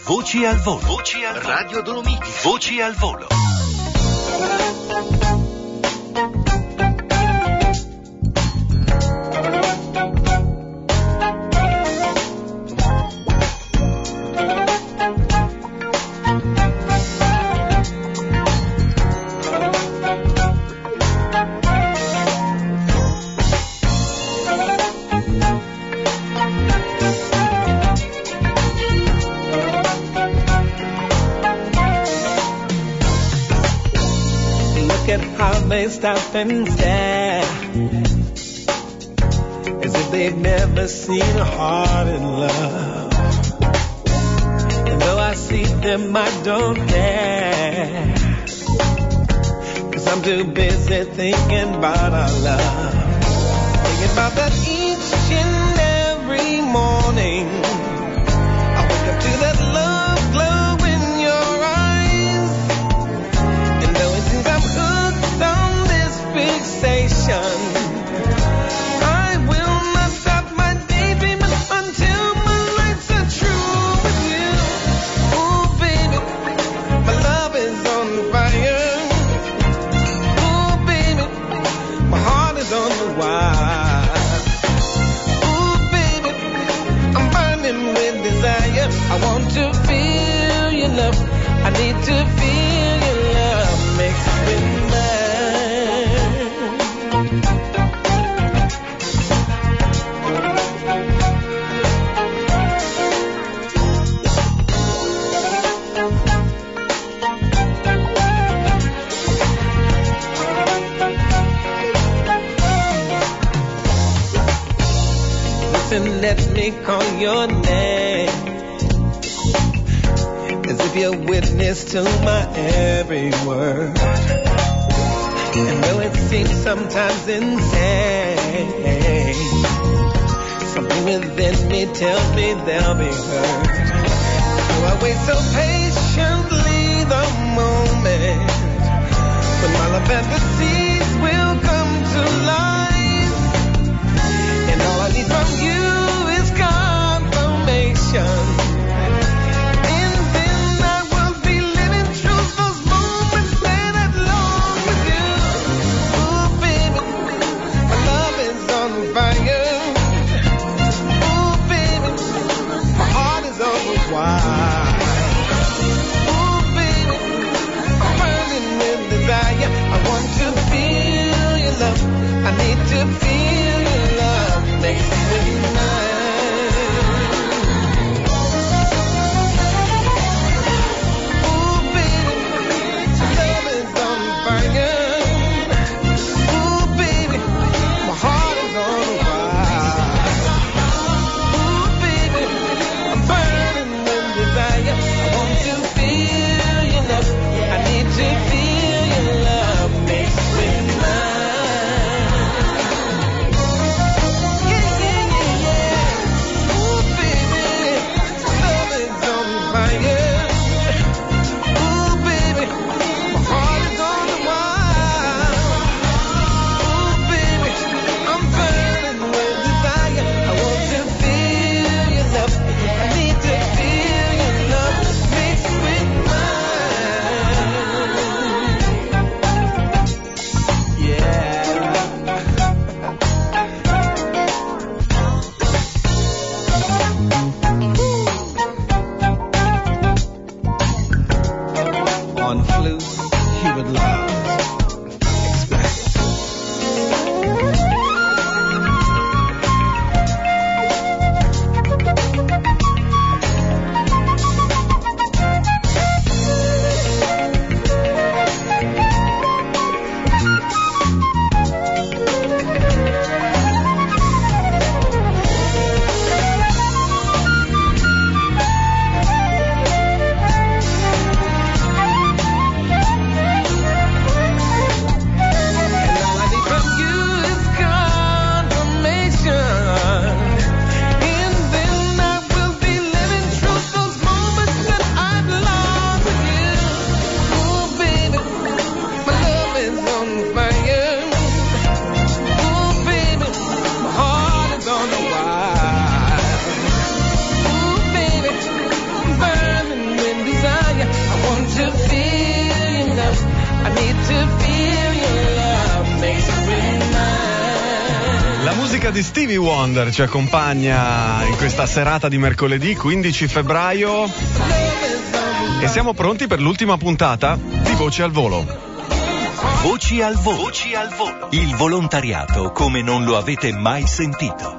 Voci al volo. Voci al Radio Dolomiti. Voci al volo. They stop and stare as if they've never seen a heart in love. And though I see them, I don't care, 'cause I'm too busy thinking about our love. Thinking about that each and every morning. I wake up to that love glow in your eyes. And though it seems I'm hooked on this fixation, I will not stop my daydreaming until my lights are true with you. Ooh, baby, my love is on fire. Ooh, baby, my heart is on the wire. Ooh, baby, I'm burning with desire. I want to feel your love. I need to feel your love mixed with mine. Listen, let me call your name, as if you're witness to my every word. And though it seems sometimes insane, something within me tells me they'll be heard. So I wait so patiently the moment when my love fantasies will come to life. And all I need from you is confirmation. I need to feel your love mixed with mine. Ooh, baby, love is on fire. Ooh, baby, my heart is on fire. Ooh, baby, I'm burning with desire. I want to feel your love. I need to feel your love mixed with mine. musica di Stevie Wonder ci accompagna in questa serata di mercoledì 15 febbraio e siamo pronti per l'ultima puntata di Voci al Volo. Voci al Volo. Voci al Volo. Il volontariato come non lo avete mai sentito.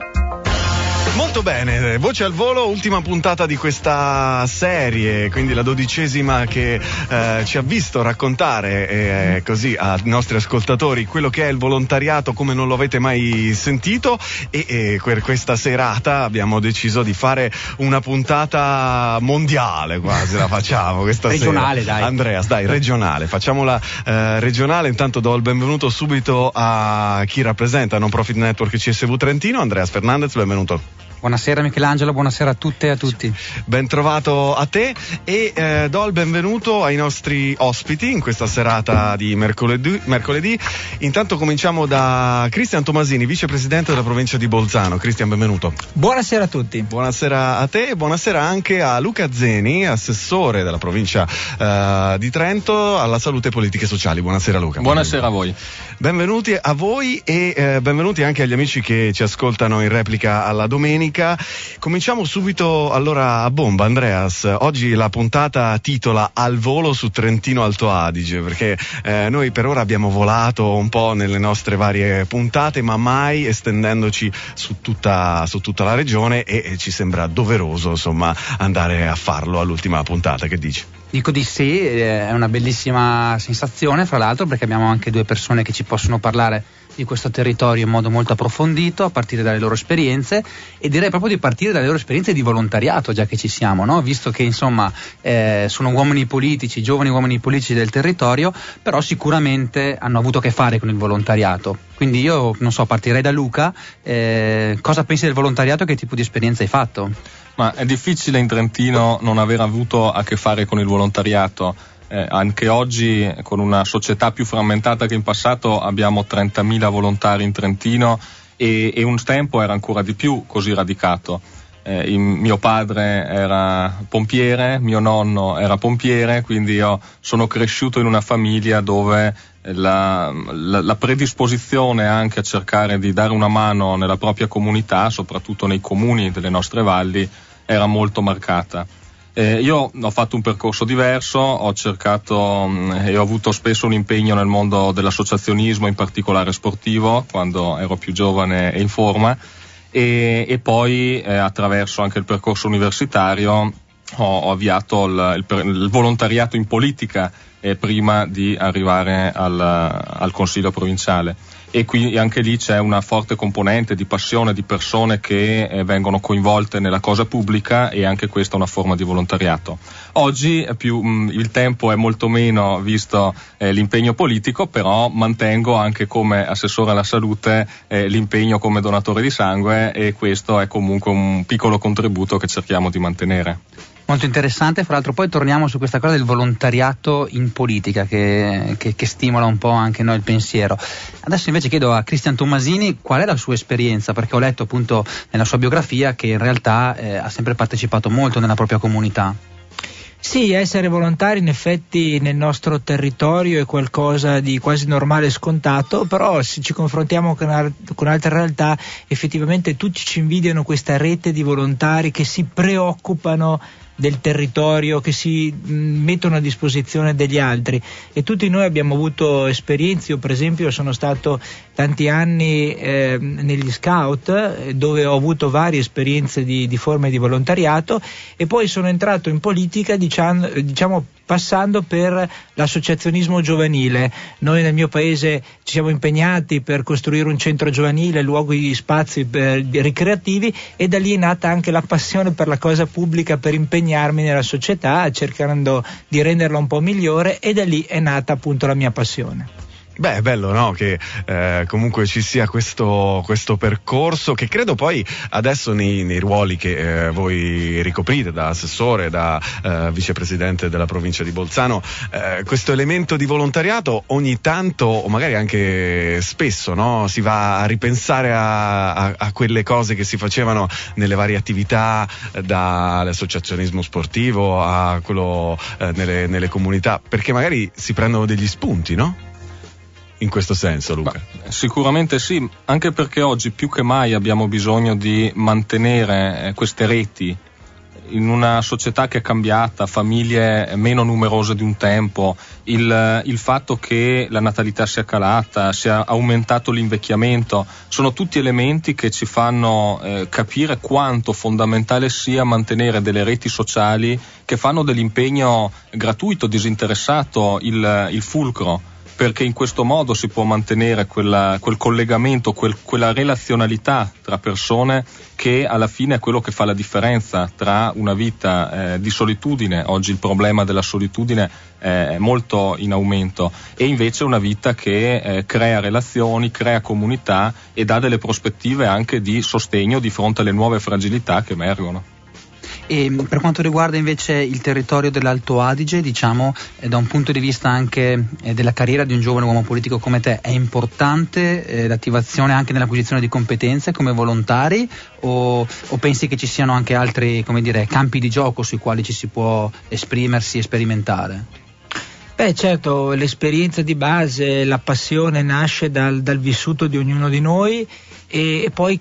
Molto bene, Voce al Volo, ultima puntata di questa serie, quindi la 12ª che ci ha visto raccontare così ai nostri ascoltatori quello che è il volontariato come non lo avete mai sentito e per questa serata abbiamo deciso di fare una puntata mondiale, quasi la facciamo questa regionale, sera. Dai. Andreas, dai, regionale, facciamola regionale. Intanto do il benvenuto subito a chi rappresenta Non Profit Network CSV Trentino, Andreas Fernandez, benvenuto. Buonasera Michelangelo, buonasera a tutte e a tutti. Ben trovato a te e do il benvenuto ai nostri ospiti in questa serata di mercoledì. Intanto cominciamo da Cristian Tomasini, vicepresidente della provincia di Bolzano. Cristian, benvenuto. Buonasera a tutti. Buonasera a te e buonasera anche a Luca Zeni, assessore della provincia di Trento alla salute e politiche sociali. Buonasera Luca. Buonasera a voi. Benvenuti a voi e benvenuti anche agli amici che ci ascoltano in replica alla domenica. Cominciamo subito allora a bomba, Andreas. Oggi la puntata titola Al volo su Trentino Alto Adige, perché noi per ora abbiamo volato un po' nelle nostre varie puntate, ma mai estendendoci su tutta la regione e ci sembra doveroso insomma andare a farlo all'ultima puntata. Che dici? Dico di sì, è una bellissima sensazione, fra l'altro, perché abbiamo anche due persone che ci possono parlare di questo territorio in modo molto approfondito, a partire dalle loro esperienze, e direi proprio di partire dalle loro esperienze di volontariato, già che ci siamo, no? Visto che insomma sono uomini politici, giovani uomini politici del territorio, però sicuramente hanno avuto a che fare con il volontariato. Quindi io, non so, partirei da Luca. Cosa pensi del volontariato? Che tipo di esperienza hai fatto? Ma è difficile in Trentino non aver avuto a che fare con il volontariato. Anche oggi, con una società più frammentata che in passato, abbiamo 30.000 volontari in Trentino e un tempo era ancora di più così radicato. Mio padre era pompiere, mio nonno era pompiere, quindi io sono cresciuto in una famiglia dove la predisposizione anche a cercare di dare una mano nella propria comunità, soprattutto nei comuni delle nostre valli, era molto marcata. Io ho fatto un percorso diverso, ho cercato e ho avuto spesso un impegno nel mondo dell'associazionismo, in particolare sportivo, quando ero più giovane e in forma, e poi attraverso anche il percorso universitario ho avviato il volontariato in politica prima di arrivare al Consiglio provinciale. E qui anche lì c'è una forte componente di passione, di persone che vengono coinvolte nella cosa pubblica, e anche questa è una forma di volontariato. Oggi il tempo è molto meno, visto l'impegno politico, però mantengo anche come assessore alla salute l'impegno come donatore di sangue, e questo è comunque un piccolo contributo che cerchiamo di mantenere. Molto interessante, fra l'altro poi torniamo su questa cosa del volontariato in politica che stimola un po' anche noi il pensiero. Adesso invece chiedo a Cristian Tomasini qual è la sua esperienza, perché ho letto appunto nella sua biografia che in realtà ha sempre partecipato molto nella propria comunità. Sì, essere volontari in effetti nel nostro territorio è qualcosa di quasi normale e scontato, però se ci confrontiamo con altre realtà, effettivamente tutti ci invidiano questa rete di volontari che si preoccupano del territorio, che si mettono a disposizione degli altri, e tutti noi abbiamo avuto esperienze. Io per esempio sono stato tanti anni negli scout, dove ho avuto varie esperienze di forme di volontariato, e poi sono entrato in politica diciamo passando per l'associazionismo giovanile. Noi nel mio paese ci siamo impegnati per costruire un centro giovanile, luoghi, spazi ricreativi, e da lì è nata anche la passione per la cosa pubblica, per impegnarmi nella società cercando di renderla un po' migliore, e da lì è nata appunto la mia passione. Beh, è bello, no? Che comunque ci sia questo percorso, che credo poi adesso nei ruoli che voi ricoprite, da assessore, da vicepresidente della provincia di Bolzano, questo elemento di volontariato ogni tanto, o magari anche spesso, no? Si va a ripensare a quelle cose che si facevano nelle varie attività, dall'associazionismo sportivo a quello nelle comunità, perché magari si prendono degli spunti, no? in questo senso, Luca? Sicuramente sì, anche perché oggi più che mai abbiamo bisogno di mantenere queste reti in una società che è cambiata, famiglie meno numerose di un tempo, il fatto che la natalità sia calata, sia aumentato l'invecchiamento, sono tutti elementi che ci fanno capire quanto fondamentale sia mantenere delle reti sociali che fanno dell'impegno gratuito, disinteressato, il fulcro, perché in questo modo si può mantenere quel collegamento, quella relazionalità tra persone che alla fine è quello che fa la differenza tra una vita di solitudine, oggi il problema della solitudine è molto in aumento, e invece una vita che crea relazioni, crea comunità e dà delle prospettive anche di sostegno di fronte alle nuove fragilità che emergono. E per quanto riguarda invece il territorio dell'Alto Adige, diciamo da un punto di vista anche della carriera di un giovane uomo politico come te, è importante l'attivazione anche nell'acquisizione di competenze come volontari, o pensi che ci siano anche altri, come dire, campi di gioco sui quali ci si può esprimersi e sperimentare? Beh, certo, l'esperienza di base, la passione nasce dal vissuto di ognuno di noi e poi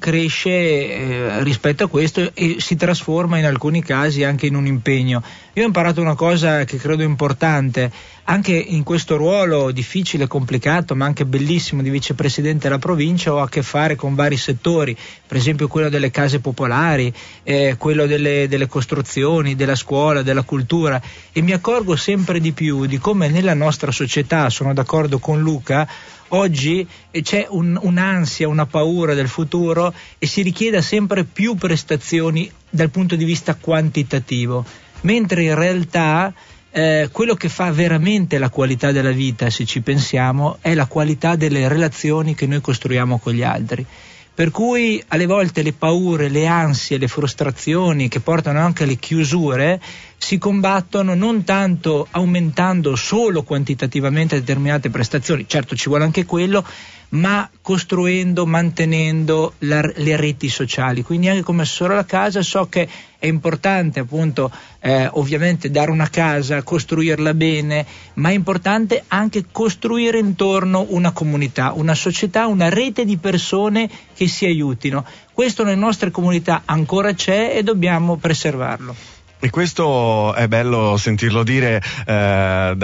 cresce rispetto a questo e si trasforma in alcuni casi anche in un impegno. Io ho imparato una cosa che credo importante, anche in questo ruolo difficile, complicato, ma anche bellissimo di vicepresidente della provincia. Ho a che fare con vari settori, per esempio quello delle case popolari, quello delle costruzioni, della scuola, della cultura, e mi accorgo sempre di più di come nella nostra società, sono d'accordo con Luca, oggi c'è un'ansia, una paura del futuro e si richiede sempre più prestazioni dal punto di vista quantitativo, mentre in realtà quello che fa veramente la qualità della vita, se ci pensiamo, è la qualità delle relazioni che noi costruiamo con gli altri. Per cui alle volte le paure, le ansie, le frustrazioni che portano anche alle chiusure si combattono non tanto aumentando solo quantitativamente determinate prestazioni, certo ci vuole anche quello, ma costruendo, mantenendo le reti sociali. Quindi anche come assessore alla casa so che è importante appunto ovviamente dare una casa, costruirla bene, ma è importante anche costruire intorno una comunità, una società, una rete di persone che si aiutino. Questo nelle nostre comunità ancora c'è e dobbiamo preservarlo. E questo è bello sentirlo dire da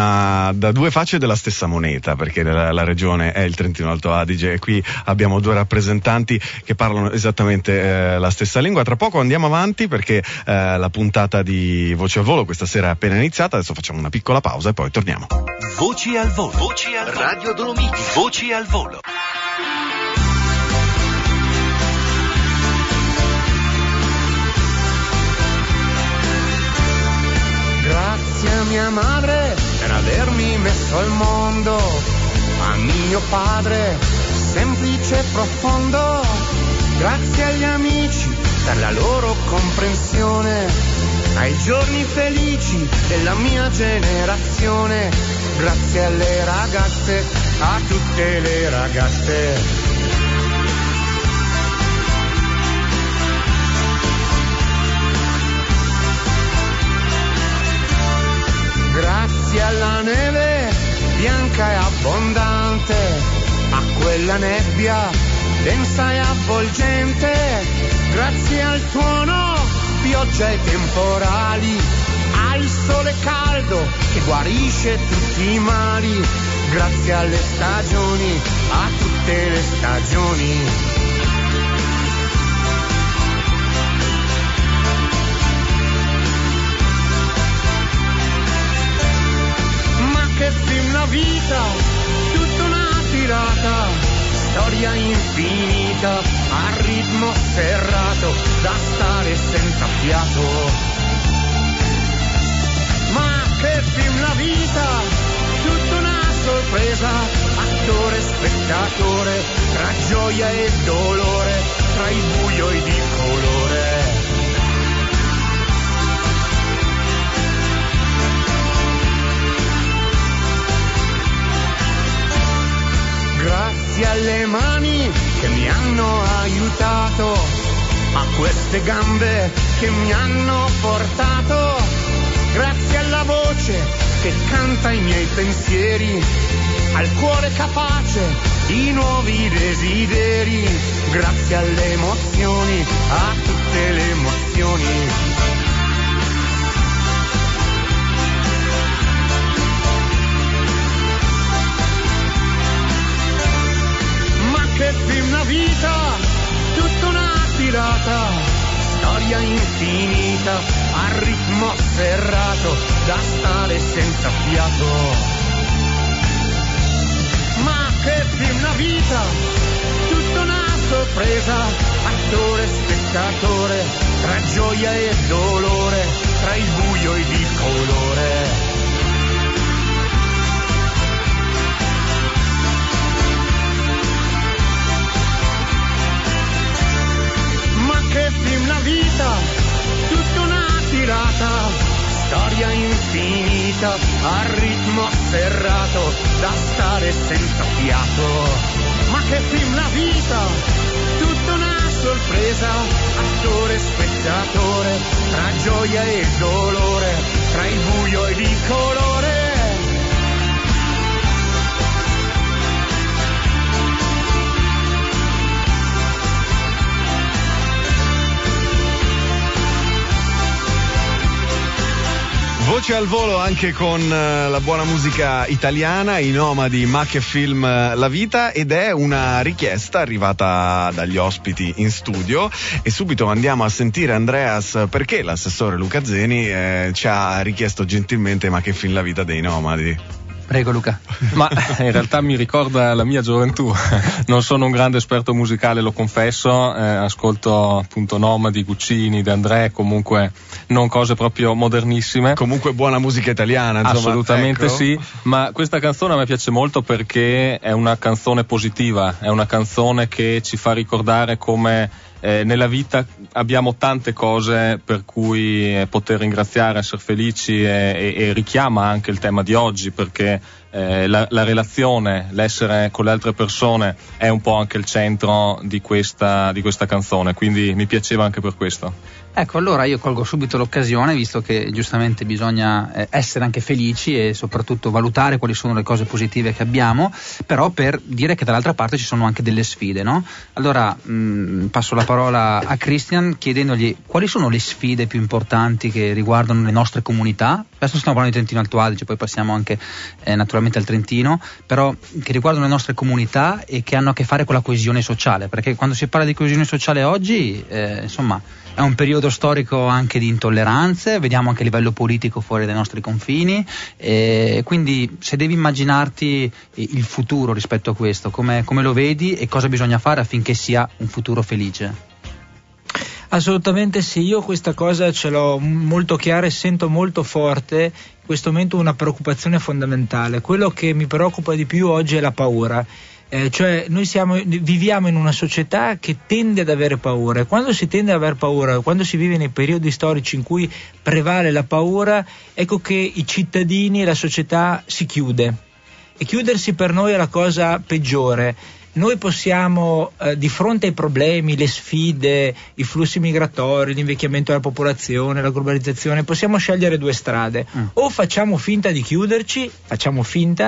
due facce della stessa moneta, perché la regione è il Trentino Alto Adige e qui abbiamo due rappresentanti che parlano esattamente la stessa lingua. Tra poco andiamo avanti perché la puntata di Voci al Volo questa sera è appena iniziata, adesso facciamo una piccola pausa e poi torniamo. Voci al Volo, Voci al Radio Dolomiti, Voci al Volo. Grazie a mia madre per avermi messo al mondo, a mio padre semplice e profondo, grazie agli amici per la loro comprensione, ai giorni felici della mia generazione, grazie alle ragazze, a tutte le ragazze. Grazie alla neve bianca e abbondante, a quella nebbia densa e avvolgente, grazie al tuono, pioggia e temporali, al sole caldo che guarisce tutti i mali, grazie alle stagioni, a tutte le stagioni. Che film la vita, tutta una tirata, storia infinita, a ritmo serrato, da stare senza fiato. Ma che film la vita, tutta una sorpresa, attore, spettatore, tra gioia e dolore, tra il buio ed il colore. Grazie alle mani che mi hanno aiutato, a queste gambe che mi hanno portato, grazie alla voce che canta i miei pensieri, al cuore capace di nuovi desideri, grazie alle emozioni, a tutte le emozioni. Ma che film una vita, tutta una tirata, storia infinita, a ritmo serrato, da stare senza fiato. Ma che film una vita, tutta una sorpresa, attore, spettatore, tra gioia e dolore, tra il buio ed il colore. Ma che film una vita, tutta una tirata, storia infinita, a ritmo serrato, da stare senza fiato. Ma che film la vita, tutta una sorpresa, attore, spettatore, tra gioia e dolore, tra il buio ed il colore. Voce al volo anche con la buona musica italiana, i Nomadi, ma che film la vita, ed è una richiesta arrivata dagli ospiti in studio e subito andiamo a sentire Andreas perché l'assessore Luca Zeni ci ha richiesto gentilmente ma che film la vita dei Nomadi. Prego Luca. Ma in realtà mi ricorda la mia gioventù. Non sono un grande esperto musicale, lo confesso, ascolto appunto Nomadi, Guccini, De André, comunque non cose proprio modernissime. Comunque buona musica italiana, insomma. Assolutamente ecco. Sì, ma questa canzone a me piace molto perché è una canzone positiva, è una canzone che ci fa ricordare come nella vita abbiamo tante cose per cui poter ringraziare, essere felici e richiama anche il tema di oggi perché la relazione, l'essere con le altre persone è un po' anche il centro di questa canzone, quindi mi piaceva anche per questo. Ecco, allora io colgo subito l'occasione, visto che giustamente bisogna essere anche felici e soprattutto valutare quali sono le cose positive che abbiamo, però per dire che dall'altra parte ci sono anche delle sfide, no? Allora passo la parola a Christian chiedendogli quali sono le sfide più importanti che riguardano le nostre comunità. Adesso stiamo parlando di Trentino Alto Adige, poi passiamo anche naturalmente al Trentino, però che riguardano le nostre comunità e che hanno a che fare con la coesione sociale, perché quando si parla di coesione sociale oggi, insomma, è un periodo storico anche di intolleranze, vediamo anche a livello politico fuori dai nostri confini, quindi se devi immaginarti il futuro rispetto a questo, come lo vedi e cosa bisogna fare affinché sia un futuro felice? Assolutamente sì, io questa cosa ce l'ho molto chiara e sento molto forte in questo momento una preoccupazione fondamentale. Quello che mi preoccupa di più oggi è la paura. Cioè noi viviamo in una società che tende ad avere paura e quando si tende ad avere paura, quando si vive nei periodi storici in cui prevale la paura, ecco che i cittadini e la società si chiude e chiudersi per noi è la cosa peggiore. Noi possiamo di fronte ai problemi, le sfide, i flussi migratori, l'invecchiamento della popolazione, la globalizzazione, possiamo scegliere due strade. O facciamo finta di chiuderci, facciamo finta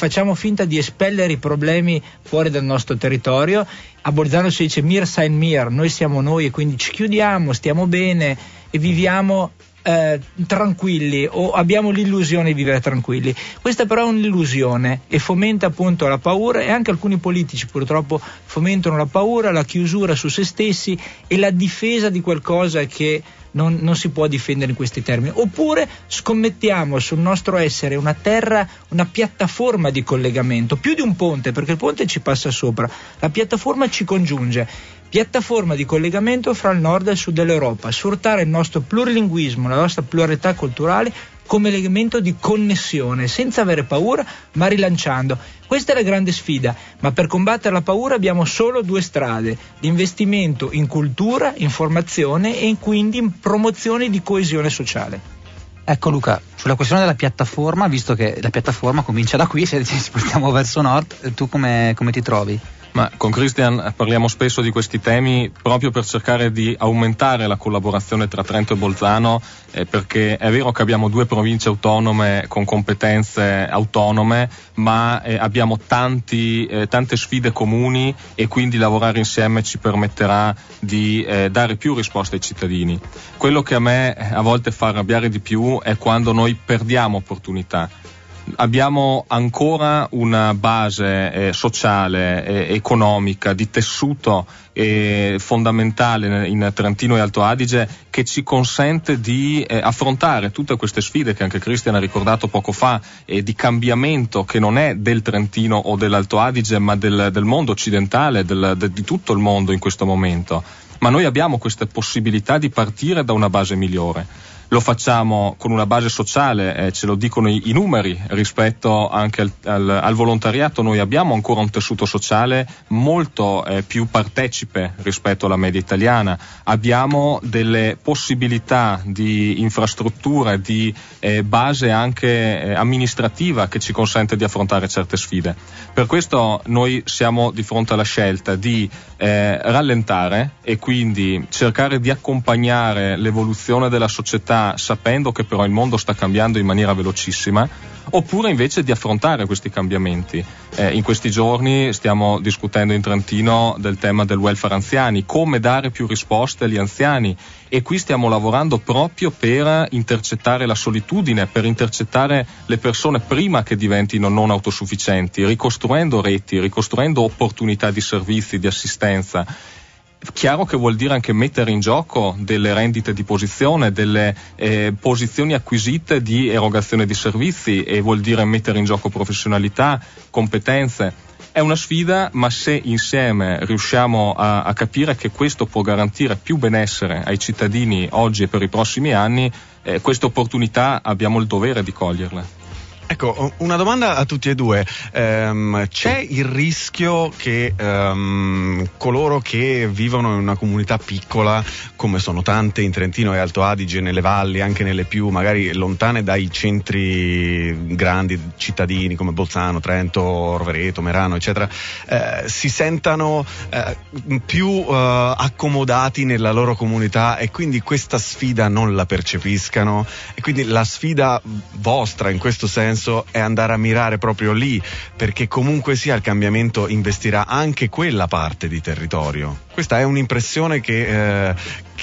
di espellere i problemi fuori dal nostro territorio. A Bolzano si dice mir sein mir, noi siamo noi e quindi ci chiudiamo, stiamo bene e viviamo tranquilli o abbiamo l'illusione di vivere tranquilli. Questa però è un'illusione e fomenta appunto la paura e anche alcuni politici purtroppo fomentano la paura, la chiusura su se stessi e la difesa di qualcosa che non si può difendere in questi termini. Oppure scommettiamo sul nostro essere una terra, una piattaforma di collegamento, più di un ponte, perché il ponte ci passa sopra, la piattaforma ci congiunge, piattaforma di collegamento fra il nord e il sud dell'Europa, sfruttare il nostro plurilinguismo, la nostra pluralità culturale come elemento di connessione, senza avere paura ma rilanciando. Questa è la grande sfida, ma per combattere la paura abbiamo solo due strade: l'investimento in cultura, in formazione e quindi in promozione di coesione sociale. Ecco Luca, Sulla questione della piattaforma, visto che la piattaforma comincia da qui, se ci spostiamo verso nord, tu come ti trovi? Ma con Christian parliamo spesso di questi temi proprio per cercare di aumentare la collaborazione tra Trento e Bolzano, perché è vero che abbiamo 2 province autonome con competenze autonome, ma abbiamo tante sfide comuni, e quindi lavorare insieme ci permetterà di dare più risposte ai cittadini. Quello che a me a volte fa arrabbiare di più è quando noi perdiamo opportunità. Abbiamo ancora una base sociale, economica, di tessuto fondamentale in Trentino e Alto Adige, che ci consente di affrontare tutte queste sfide che anche Christian ha ricordato poco fa, di cambiamento che non è del Trentino o dell'Alto Adige, ma del mondo occidentale, di tutto il mondo in questo momento. Ma noi abbiamo queste possibilità di partire da una base migliore. Lo facciamo con una base sociale, ce lo dicono i numeri, rispetto anche al volontariato. Noi abbiamo ancora un tessuto sociale molto più partecipe rispetto alla media italiana. Abbiamo delle possibilità di infrastruttura, di base anche amministrativa, che ci consente di affrontare certe sfide. Per questo noi siamo di fronte alla scelta di rallentare e quindi cercare di accompagnare l'evoluzione della società, sapendo che però il mondo sta cambiando in maniera velocissima, oppure invece di affrontare questi cambiamenti. In questi giorni stiamo discutendo in Trentino del tema del welfare anziani, come dare più risposte agli anziani, e qui stiamo lavorando proprio per intercettare la solitudine, per intercettare le persone prima che diventino non autosufficienti, ricostruendo reti, ricostruendo opportunità di servizi, di assistenza. Chiaro che vuol dire anche mettere in gioco delle rendite di posizione, delle posizioni acquisite di erogazione di servizi, e vuol dire mettere in gioco professionalità, competenze. È una sfida, ma se insieme riusciamo a capire che questo può garantire più benessere ai cittadini oggi e per i prossimi anni, queste opportunità abbiamo il dovere di coglierle. Ecco, una domanda a tutti e due. C'è il rischio che coloro che vivono in una comunità piccola, come sono tante in Trentino e Alto Adige, nelle valli, anche nelle più magari lontane dai centri grandi cittadini come Bolzano, Trento, Rovereto, Merano, eccetera, si sentano più accomodati nella loro comunità e quindi questa sfida non la percepiscano? E quindi la sfida vostra in questo senso è andare a mirare proprio lì, perché comunque sia il cambiamento investirà anche quella parte di territorio. Questa è un'impressione che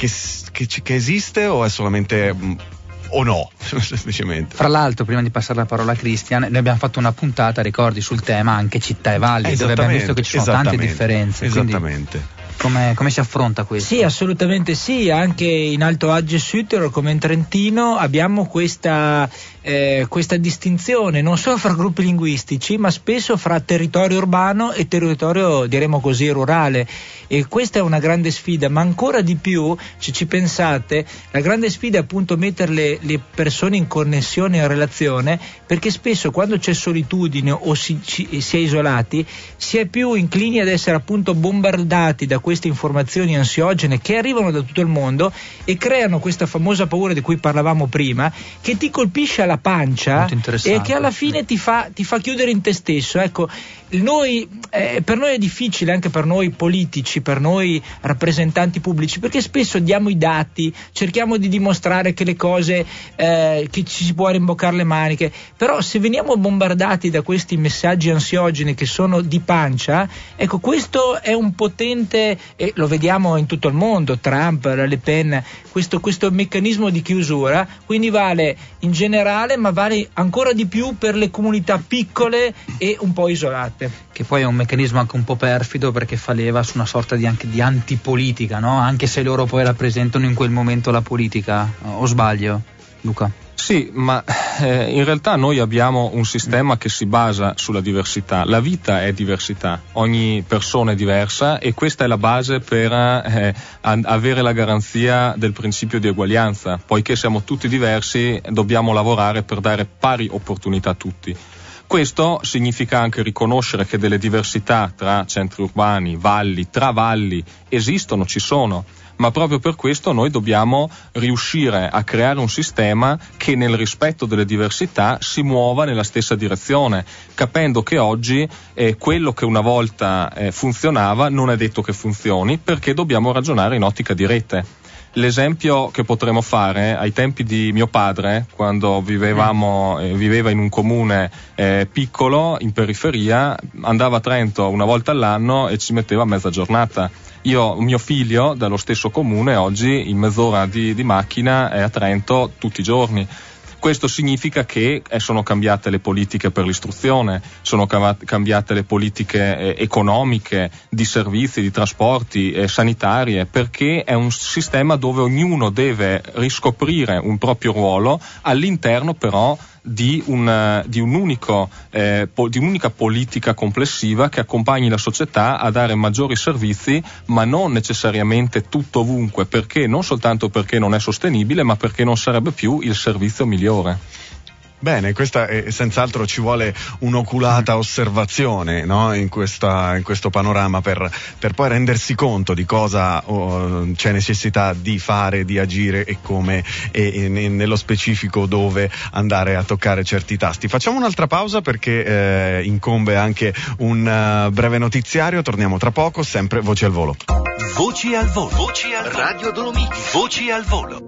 esiste, o è solamente o no, semplicemente? Fra l'altro, prima di passare la parola a Christian, noi abbiamo fatto una puntata, ricordi, sul tema anche città e valli, dove abbiamo visto che ci sono tante differenze. Esattamente. Come si affronta questo? Sì, assolutamente sì, anche in Alto Adige e Südtirol come in Trentino abbiamo questa distinzione non solo fra gruppi linguistici, ma spesso fra territorio urbano e territorio, diremo così, rurale, e questa è una grande sfida, ma ancora di più, se ci pensate, la grande sfida è appunto mettere le persone in connessione, in relazione, perché spesso quando c'è solitudine o si è isolati, si è più inclini ad essere appunto bombardati da queste informazioni ansiogene che arrivano da tutto il mondo e creano questa famosa paura di cui parlavamo prima, che ti colpisce alla pancia e che alla fine ti fa chiudere in te stesso. Ecco, per noi è difficile, anche per noi politici, per noi rappresentanti pubblici, perché spesso diamo i dati, cerchiamo di dimostrare che le cose, che ci si può rimboccare le maniche, però se veniamo bombardati da questi messaggi ansiogeni che sono di pancia, ecco, questo è un potente, e lo vediamo in tutto il mondo, Trump, Le Pen, questo meccanismo di chiusura, quindi vale in generale, ma vale ancora di più per le comunità piccole e un po' isolate. Che poi è un meccanismo anche un po' perfido, perché fa leva su una sorta di antipolitica, no? Anche se loro poi rappresentano in quel momento la politica, o sbaglio, Luca? Sì, ma in realtà noi abbiamo un sistema che si basa sulla diversità. La vita è diversità, ogni persona è diversa, e questa è la base per avere la garanzia del principio di eguaglianza. Poiché siamo tutti diversi, dobbiamo lavorare per dare pari opportunità a tutti. Questo significa anche riconoscere che delle diversità tra centri urbani, valli, tra valli esistono, ci sono, ma proprio per questo noi dobbiamo riuscire a creare un sistema che nel rispetto delle diversità si muova nella stessa direzione, capendo che oggi quello che una volta funzionava non è detto che funzioni, perché dobbiamo ragionare in ottica di rete. L'esempio che potremmo fare, ai tempi di mio padre, quando viveva in un comune piccolo in periferia, andava a Trento una volta all'anno e ci metteva mezza giornata. Mio figlio dallo stesso comune oggi in mezz'ora di macchina è a Trento tutti i giorni. Questo significa che sono cambiate le politiche per l'istruzione, sono cambiate le politiche economiche, di servizi, di trasporti, sanitarie, perché è un sistema dove ognuno deve riscoprire un proprio ruolo all'interno però di un'unica politica complessiva che accompagni la società a dare maggiori servizi, ma non necessariamente tutto ovunque, perché non soltanto perché non è sostenibile, ma perché non sarebbe più il servizio migliore. Bene, questa senz'altro ci vuole un'oculata osservazione, no? in questo panorama per poi rendersi conto di cosa c'è necessità di fare, di agire e come, e nello specifico dove andare a toccare certi tasti. Facciamo un'altra pausa perché incombe anche un breve notiziario, torniamo tra poco, sempre Voci al Volo. Voci al Volo, Voci al Radio Dolomiti, Voci al Volo.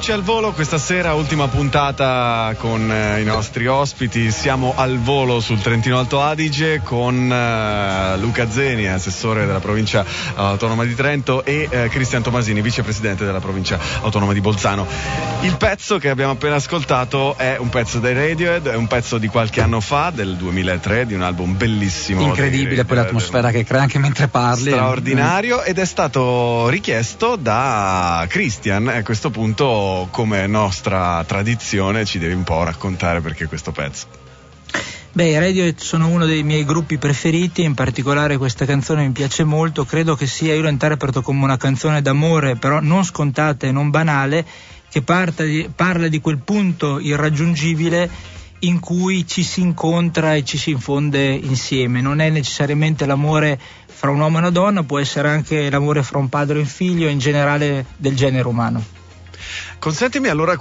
Voci al volo, questa sera ultima puntata con i nostri ospiti. Siamo al volo sul Trentino Alto Adige con Luca Zeni, assessore della provincia autonoma di Trento, e Cristian Tomasini, vicepresidente della provincia autonoma di Bolzano. Il pezzo che abbiamo appena ascoltato è un pezzo dei Radiohead, è un pezzo di qualche anno fa, del 2003, di un album bellissimo, incredibile, poi l'atmosfera che crea anche mentre parli, straordinario, ed è stato richiesto da Cristian. A questo punto, come nostra tradizione, ci devi un po' raccontare perché questo pezzo. Beh, i Radiohead sono uno dei miei gruppi preferiti, in particolare questa canzone mi piace molto, credo che sia, io lo interpreto come una canzone d'amore, però non scontata e non banale, che parla di quel punto irraggiungibile in cui ci si incontra e ci si infonde insieme. Non è necessariamente l'amore fra un uomo e una donna, può essere anche l'amore fra un padre e un figlio, in generale del genere umano. Consentimi allora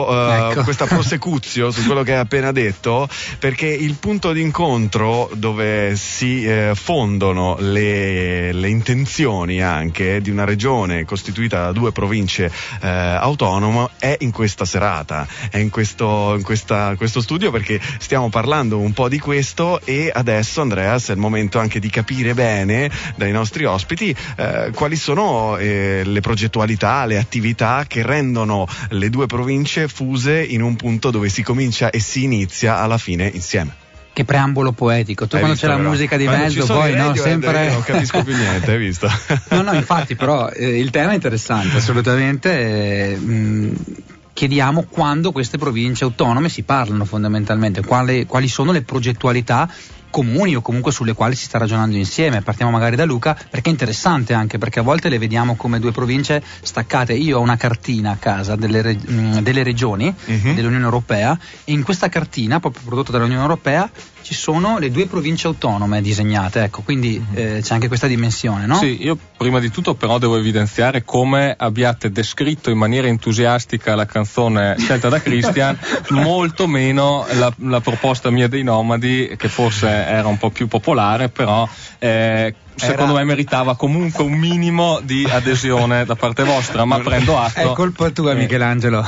questa prosecutio su quello che hai appena detto, perché il punto d'incontro dove si fondono le intenzioni anche di una regione costituita da 2 province autonome è in questa serata, è in questo studio, perché stiamo parlando un po' di questo, e adesso, Andreas, è il momento anche di capire bene dai nostri ospiti quali sono le progettualità, le attività che rendono le 2 province fuse in un punto dove si comincia e si inizia alla fine insieme. Che preambolo poetico, tu quando c'è la musica di mezzo poi no, sempre non capisco più niente, hai visto? No, infatti, però il tema è interessante, assolutamente. Chiediamo quando queste province autonome si parlano, fondamentalmente quali sono le progettualità comuni o comunque sulle quali si sta ragionando insieme. Partiamo magari da Luca, perché è interessante anche perché a volte le vediamo come 2 province staccate. Io ho una cartina a casa delle regioni dell'Unione Europea, e in questa cartina, proprio prodotta dall'Unione Europea, ci sono le 2 province autonome disegnate, ecco, quindi c'è anche questa dimensione, no? Sì, io prima di tutto però devo evidenziare come abbiate descritto in maniera entusiastica la canzone scelta da Cristian, molto meno la proposta mia dei Nomadi, che forse era un po' più popolare, però secondo me meritava comunque un minimo di adesione da parte vostra, ma prendo atto. È colpa tua, Michelangelo.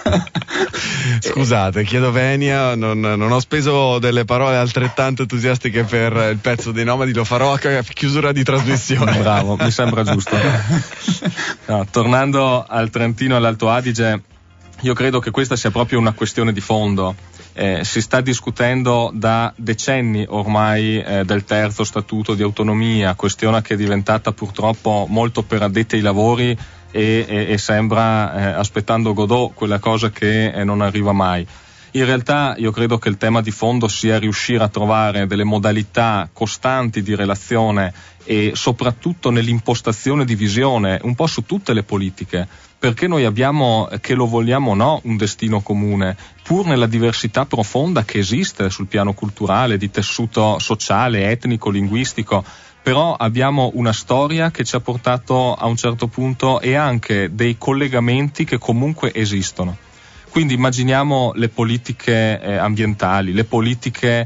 Scusate, chiedo venia, non ho speso delle parole altrettanto entusiastiche per il pezzo dei Nomadi, lo farò a chiusura di trasmissione. Bravo, mi sembra giusto. No, tornando al Trentino e all'Alto Adige, io credo che questa sia proprio una questione di fondo. Si sta discutendo da decenni ormai del terzo statuto di autonomia, questione che è diventata purtroppo molto per addetti ai lavori e sembra, aspettando Godot, quella cosa che non arriva mai. In realtà io credo che il tema di fondo sia riuscire a trovare delle modalità costanti di relazione e soprattutto nell'impostazione di visione un po' su tutte le politiche, perché noi abbiamo, che lo vogliamo o no, un destino comune, pur nella diversità profonda che esiste sul piano culturale, di tessuto sociale, etnico, linguistico. Però abbiamo una storia che ci ha portato a un certo punto e anche dei collegamenti che comunque esistono. Quindi immaginiamo le politiche ambientali, le politiche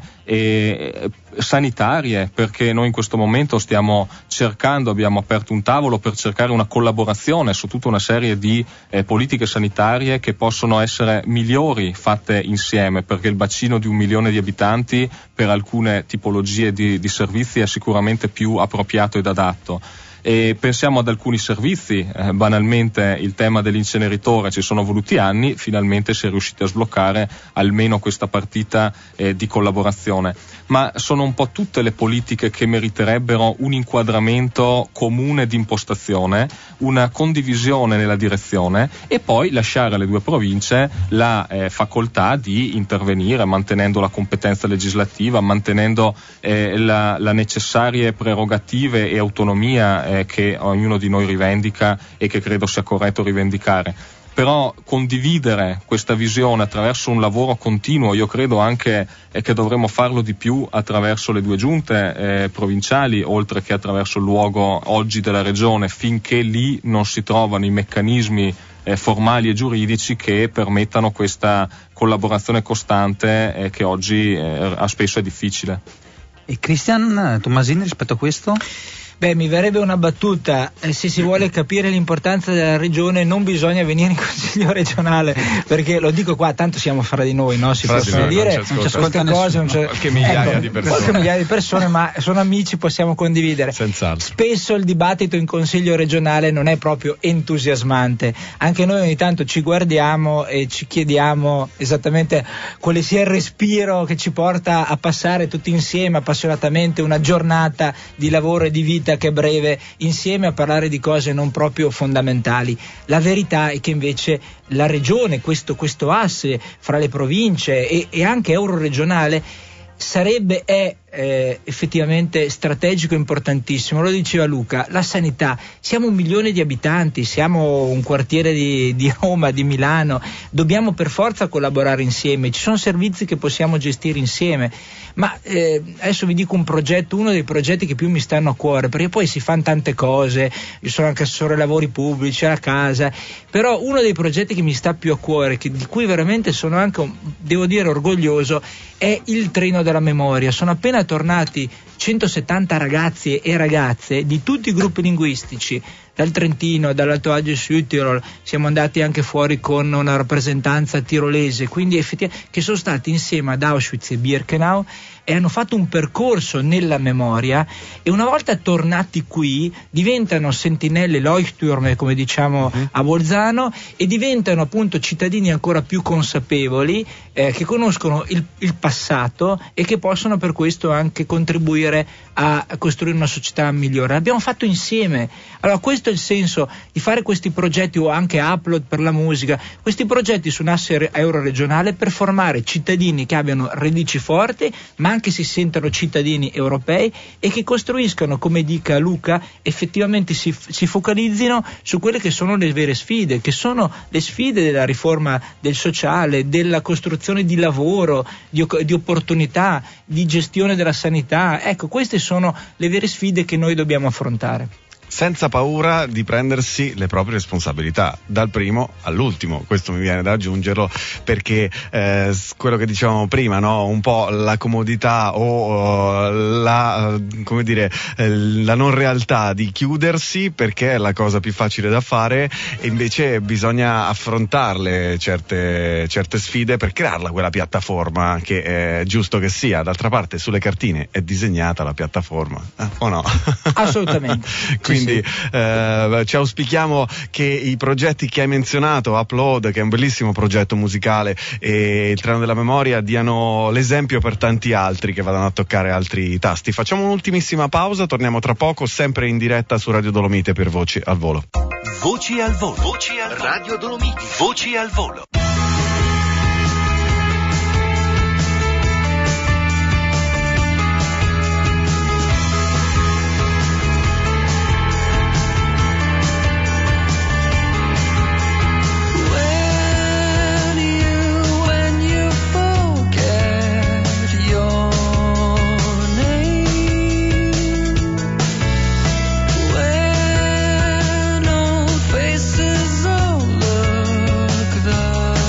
sanitarie, perché noi in questo momento stiamo cercando, abbiamo aperto un tavolo per cercare una collaborazione su tutta una serie di politiche sanitarie che possono essere migliori fatte insieme, perché il bacino di 1 milione di abitanti per alcune tipologie di servizi è sicuramente più appropriato ed adatto. E pensiamo ad alcuni servizi, banalmente il tema dell'inceneritore, ci sono voluti anni, finalmente si è riusciti a sbloccare almeno questa partita di collaborazione, ma sono un po' tutte le politiche che meriterebbero un inquadramento comune di impostazione, una condivisione nella direzione, e poi lasciare alle 2 province la facoltà di intervenire mantenendo la competenza legislativa, mantenendo la necessarie prerogative e autonomia che ognuno di noi rivendica e che credo sia corretto rivendicare. Però condividere questa visione attraverso un lavoro continuo, io credo anche che dovremmo farlo di più attraverso le 2 giunte provinciali, oltre che attraverso il luogo oggi della regione, finché lì non si trovano i meccanismi formali e giuridici che permettano questa collaborazione costante che oggi spesso è difficile. E Cristian Tomasini rispetto a questo? Beh, mi verrebbe una battuta, se si vuole capire l'importanza della regione non bisogna venire in consiglio regionale, perché lo dico qua, tanto siamo fra di noi, no? Si possono dire queste cose, qualche migliaia di persone. Qualche migliaia di persone, ma sono amici, possiamo condividere. Senz'altro. Spesso il dibattito in consiglio regionale non è proprio entusiasmante, anche noi ogni tanto ci guardiamo e ci chiediamo esattamente quale sia il respiro che ci porta a passare tutti insieme appassionatamente una giornata di lavoro e di vita che è breve insieme a parlare di cose non proprio fondamentali. La verità è che invece la regione, questo asse fra le province e anche euroregionale è effettivamente strategico e importantissimo. Lo diceva Luca, la sanità, siamo 1 milione di abitanti, siamo un quartiere di Roma, di Milano, dobbiamo per forza collaborare insieme, ci sono servizi che possiamo gestire insieme, ma adesso vi dico un progetto, uno dei progetti che più mi stanno a cuore, perché poi si fanno tante cose, io sono anche assessore ai lavori pubblici, alla casa, però uno dei progetti che mi sta più a cuore, di cui veramente sono anche, devo dire, orgoglioso, è il treno della memoria. Sono appena tornati 170 ragazzi e ragazze di tutti i gruppi linguistici, dal Trentino, dall'Alto Adige Südtirol, siamo andati anche fuori con una rappresentanza tirolese, quindi effettivamente che sono stati insieme ad Auschwitz e Birkenau e hanno fatto un percorso nella memoria, e una volta tornati qui diventano sentinelle, Leuchttürme come diciamo a Bolzano, e diventano appunto cittadini ancora più consapevoli, che conoscono il passato e che possono per questo anche contribuire a costruire una società migliore. L'abbiamo fatto insieme. Allora questo è il senso di fare questi progetti, o anche Upload per la musica, questi progetti su un asse euroregionale per formare cittadini che abbiano radici forti ma anche si sentano cittadini europei e che costruiscano, come dica Luca, effettivamente si focalizzino su quelle che sono le vere sfide, che sono le sfide della riforma del sociale, della costruzione di lavoro, di opportunità, di gestione della sanità. Ecco, queste sono le vere sfide che noi dobbiamo affrontare. Senza paura di prendersi le proprie responsabilità, dal primo all'ultimo. Questo mi viene da aggiungerlo, perché quello che dicevamo prima, no? Un po' la comodità o la non realtà di chiudersi perché è la cosa più facile da fare, e invece bisogna affrontarle certe sfide per crearla quella piattaforma che è giusto che sia. D'altra parte sulle cartine è disegnata la piattaforma, o no? Assolutamente. Quindi ci auspichiamo che i progetti che hai menzionato, Upload, che è un bellissimo progetto musicale, e il treno della memoria, diano l'esempio per tanti altri che vadano a toccare altri tasti. Facciamo un'ultimissima pausa, torniamo tra poco, sempre in diretta su Radio Dolomite per Voci al Volo. Voci al Volo. Voci al Volo. Radio Dolomiti. Voci al Volo. Faces all look the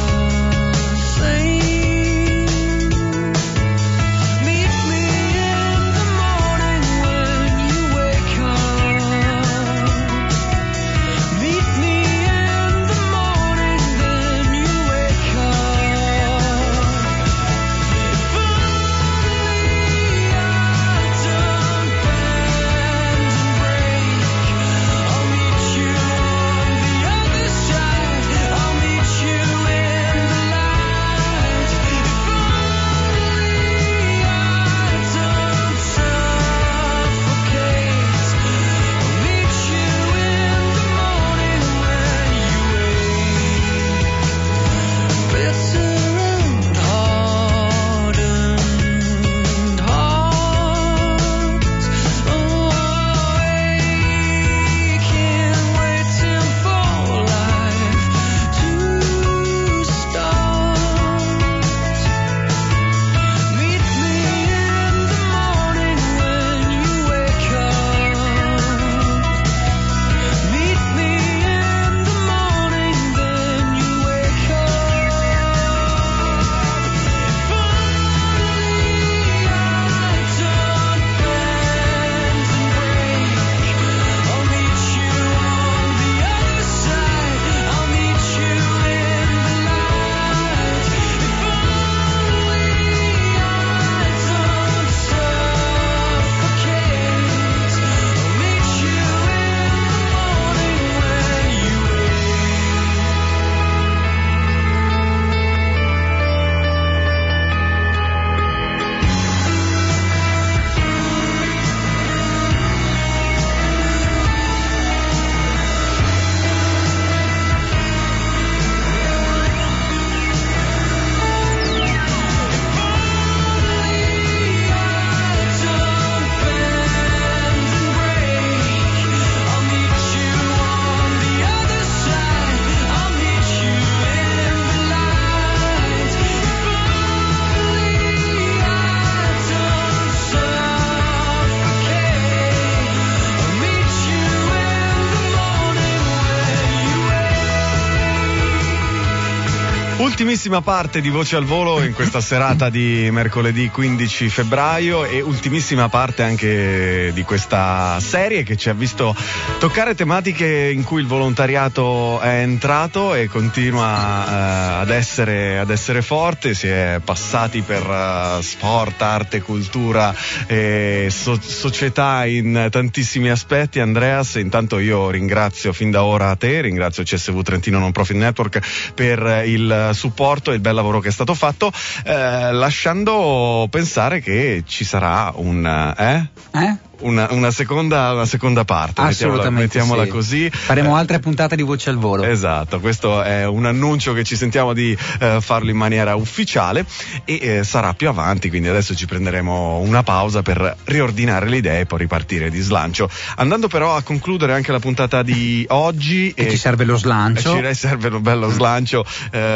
Ultimissima parte di Voci al Volo in questa serata di mercoledì 15 febbraio e ultimissima parte anche di questa serie che ci ha visto toccare tematiche in cui il volontariato è entrato e continua ad essere forte. Si è passati per sport, arte, cultura e società in tantissimi aspetti. Andreas, intanto io ringrazio fin da ora te, ringrazio CSV Trentino Non Profit Network per il supporto e il bel lavoro che è stato fatto, lasciando pensare che ci sarà una seconda parte. Assolutamente, mettiamola sì. Così. Faremo altre puntate di Voce al Volo. Esatto, questo è un annuncio che ci sentiamo di farlo in maniera ufficiale e sarà più avanti, quindi adesso ci prenderemo una pausa per riordinare le idee e poi ripartire di slancio. Andando però a concludere anche la puntata di oggi. E ci serve lo slancio. Ci serve un bello slancio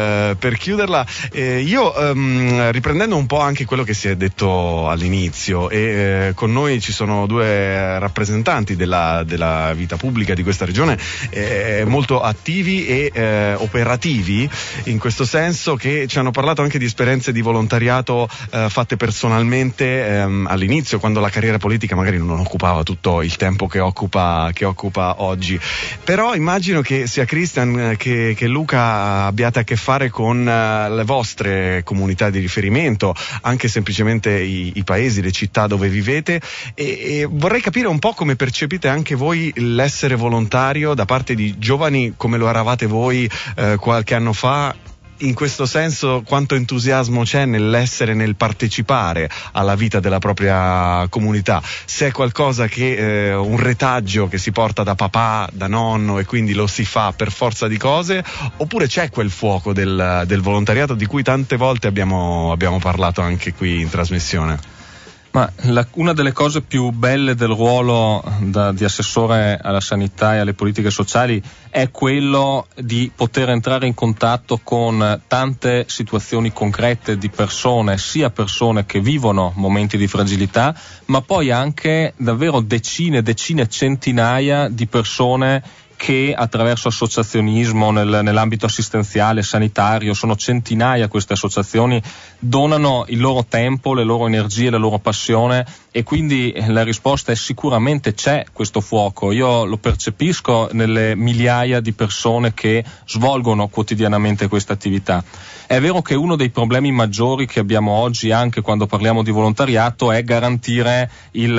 per chiuderla. Io riprendendo un po' anche quello che si è detto all'inizio e con noi ci sono due rappresentanti della vita pubblica di questa regione molto attivi e operativi in questo senso, che ci hanno parlato anche di esperienze di volontariato fatte personalmente all'inizio, quando la carriera politica magari non occupava tutto il tempo che occupa oggi. Però immagino che sia Christian che Luca abbiate a che fare con le vostre comunità di riferimento, anche semplicemente i paesi, le città dove vivete, e vorrei capire un po' come percepite anche voi l'essere volontario da parte di giovani come lo eravate voi qualche anno fa. In questo senso, quanto entusiasmo c'è nel partecipare alla vita della propria comunità? Se è qualcosa che un retaggio che si porta da papà, da nonno, e quindi lo si fa per forza di cose, oppure c'è quel fuoco del volontariato di cui tante volte abbiamo parlato anche qui in trasmissione? Ma una delle cose più belle del ruolo di assessore alla sanità e alle politiche sociali è quello di poter entrare in contatto con tante situazioni concrete di persone, sia persone che vivono momenti di fragilità, ma poi anche davvero decine, centinaia di persone che attraverso associazionismo nell'ambito assistenziale, sanitario, sono centinaia queste associazioni, donano il loro tempo, le loro energie, la loro passione, e quindi la risposta è sicuramente c'è questo fuoco. Io lo percepisco nelle migliaia di persone che svolgono quotidianamente questa attività. È vero che uno dei problemi maggiori che abbiamo oggi, anche quando parliamo di volontariato, è garantire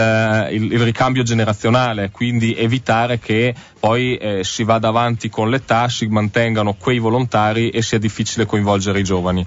il ricambio generazionale, quindi evitare che poi si vada avanti con l'età, si mantengano quei volontari e sia difficile coinvolgere i giovani.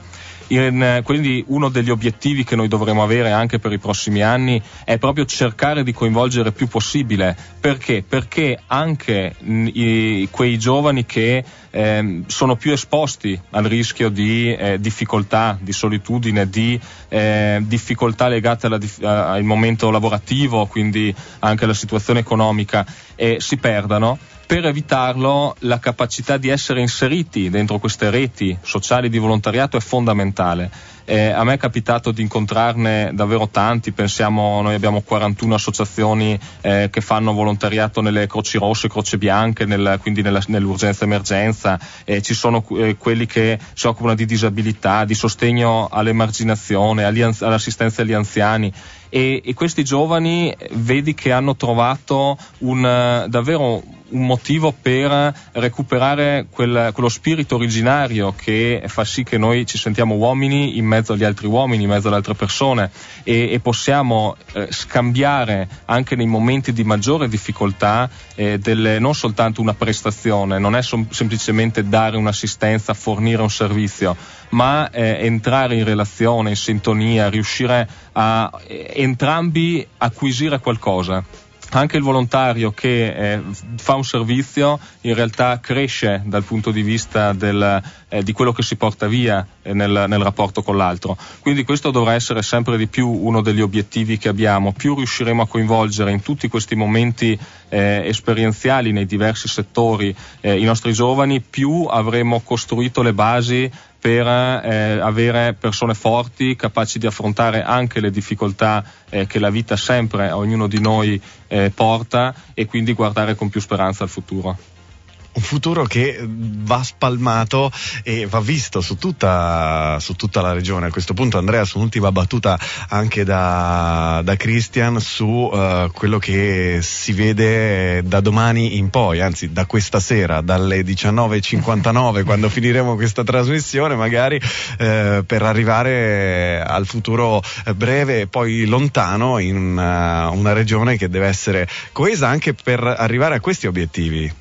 Quindi uno degli obiettivi che noi dovremo avere anche per i prossimi anni è proprio cercare di coinvolgere più possibile. Perché? Perché anche quei giovani che sono più esposti al rischio di difficoltà, di solitudine, di difficoltà legate al momento lavorativo, quindi anche alla situazione economica, si perdano. Per evitarlo, la capacità di essere inseriti dentro queste reti sociali di volontariato è fondamentale. A me è capitato di incontrarne davvero tanti. Pensiamo, noi abbiamo 41 associazioni che fanno volontariato nelle Croci Rosse, Croce Bianche, quindi nell'urgenza emergenza. Ci sono quelli che si occupano di disabilità, di sostegno all'emarginazione, all'assistenza agli anziani. E questi giovani vedi che hanno trovato davvero un motivo per recuperare quello spirito originario che fa sì che noi ci sentiamo uomini in mezzo agli altri uomini, in mezzo alle altre persone, e possiamo scambiare anche nei momenti di maggiore difficoltà non soltanto una prestazione, non è semplicemente dare un'assistenza, fornire un servizio, ma entrare in relazione, in sintonia, riuscire a entrambi acquisire qualcosa. Anche il volontario che fa un servizio in realtà cresce dal punto di vista di quello che si porta via nel rapporto con l'altro. Quindi questo dovrà essere sempre di più uno degli obiettivi che abbiamo. Più riusciremo a coinvolgere in tutti questi momenti esperienziali nei diversi settori i nostri giovani, più avremo costruito le basi per avere persone forti, capaci di affrontare anche le difficoltà che la vita sempre a ognuno di noi porta, e quindi guardare con più speranza al futuro. un futuro che va spalmato e va visto su tutta la regione. A questo punto, Andrea, su un'ultima battuta anche da Christian su quello che si vede da domani in poi, anzi da questa sera, dalle 19:59 quando finiremo questa trasmissione magari, per arrivare al futuro breve e poi lontano in una regione che deve essere coesa anche per arrivare a questi obiettivi.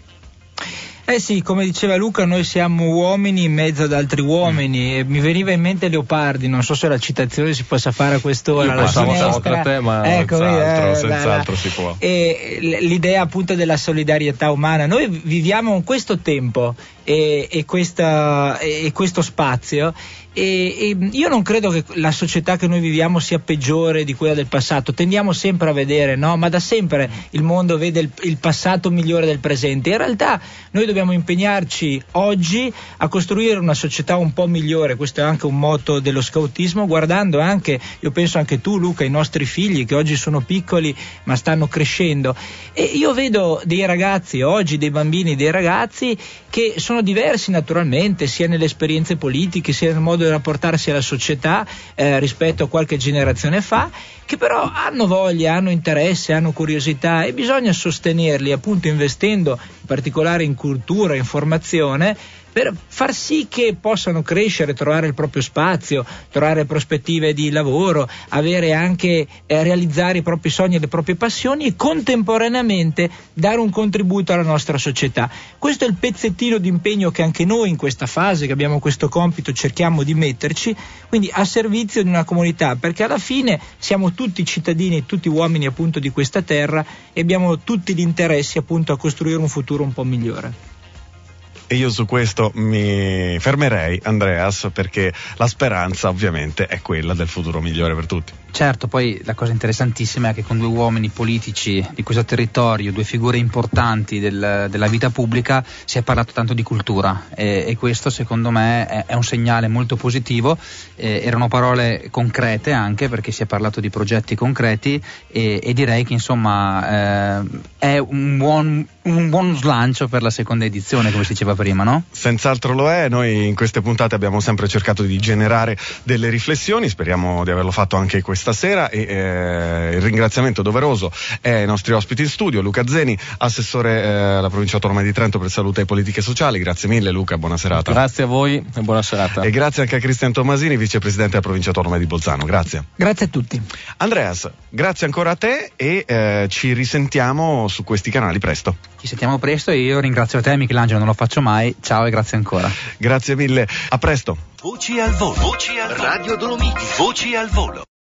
Sì, come diceva Luca, noi siamo uomini in mezzo ad altri uomini, e mi veniva in mente Leopardi, non so se la citazione si possa fare a quest'ora. Io pensavo a te, ma ecco, senz'altro si può. E l'idea appunto della solidarietà umana. Noi viviamo questo tempo e questo spazio, e io non credo che la società che noi viviamo sia peggiore di quella del passato. Tendiamo sempre a vedere, no? Ma da sempre il mondo vede il passato migliore del presente. In realtà noi dobbiamo impegnarci oggi a costruire una società un po' migliore. Questo è anche un motto dello scautismo, guardando anche, io penso anche tu Luca, i nostri figli che oggi sono piccoli ma stanno crescendo, e io vedo dei ragazzi oggi, dei bambini, dei ragazzi che sono diversi naturalmente, sia nelle esperienze politiche sia nel modo di rapportarsi alla società rispetto a qualche generazione fa, che però hanno voglia, hanno interesse, hanno curiosità, e bisogna sostenerli appunto investendo in particolare in cultura, in formazione, per far sì che possano crescere, trovare il proprio spazio, trovare prospettive di lavoro, avere anche realizzare i propri sogni e le proprie passioni, e contemporaneamente dare un contributo alla nostra società. Questo è il pezzettino di impegno che anche noi in questa fase, che abbiamo questo compito, cerchiamo di metterci, quindi a servizio di una comunità, perché alla fine siamo tutti cittadini, tutti uomini appunto di questa terra, e abbiamo tutti gli interessi appunto a costruire un futuro un po' migliore. E io su questo mi fermerei, Andreas, perché la speranza ovviamente è quella del futuro migliore per tutti. Certo, poi la cosa interessantissima è che con due uomini politici di questo territorio, due figure importanti della vita pubblica, si è parlato tanto di cultura, e questo secondo me è un segnale molto positivo. Erano parole concrete anche, perché si è parlato di progetti concreti, e direi che insomma è un buon slancio per la seconda edizione, come si diceva prima, no? Senz'altro lo è. Noi in queste puntate abbiamo sempre cercato di generare delle riflessioni, speriamo di averlo fatto anche questa sera, e il ringraziamento doveroso è ai nostri ospiti in studio: Luca Zeni, assessore alla provincia autonoma di Trento per salute e politiche sociali. Grazie mille Luca, buona serata. Grazie a voi e buona serata. E grazie anche a Christian Tomasini, vicepresidente della provincia autonoma di Bolzano. Grazie. Grazie a tutti. Andreas, grazie ancora a te, e ci risentiamo su questi canali presto. Ci sentiamo presto, e io ringrazio te Michelangelo, non lo faccio mai. Ciao e grazie ancora. Grazie mille, a presto. Voci al volo. Radio Dolomiti. Voci al volo.